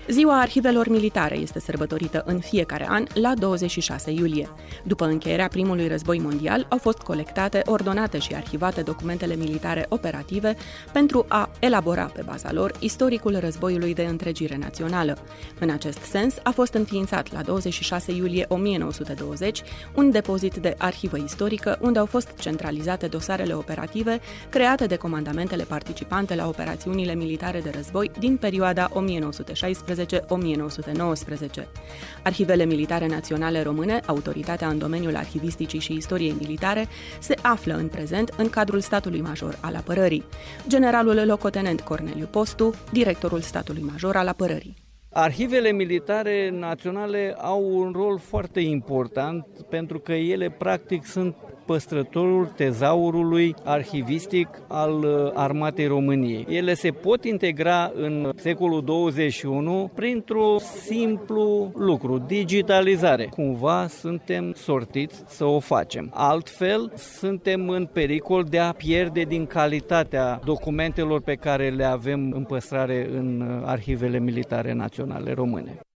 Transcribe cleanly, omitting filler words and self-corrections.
Ziua Arhivelor Militare este sărbătorită în fiecare an la 26 iulie. După încheierea primului război mondial, au fost colectate, ordonate și arhivate documentele militare operative pentru a elabora pe baza lor istoricul războiului de întregire națională. În acest sens, a fost înființat la 26 iulie 1920 un depozit de arhivă istorică unde au fost centralizate dosarele operative create de comandamentele participante la operațiunile militare de război din perioada 1916-1919. Arhivele Militare Naționale Române, autoritatea în domeniul arhivisticii și istoriei militare, se află în prezent în cadrul Statului Major al Apărării. Generalul locotenent Corneliu Postu, directorul Statului Major al Apărării. Arhivele militare naționale au un rol foarte important pentru că ele practic sunt păstrătorul tezaurului arhivistic al Armatei României. Ele se pot integra în secolul 21 printr-un simplu lucru, digitalizare. Cumva suntem sortiți să o facem. Altfel, suntem în pericol de a pierde din calitatea documentelor pe care le avem în păstrare în arhivele militare naționale române.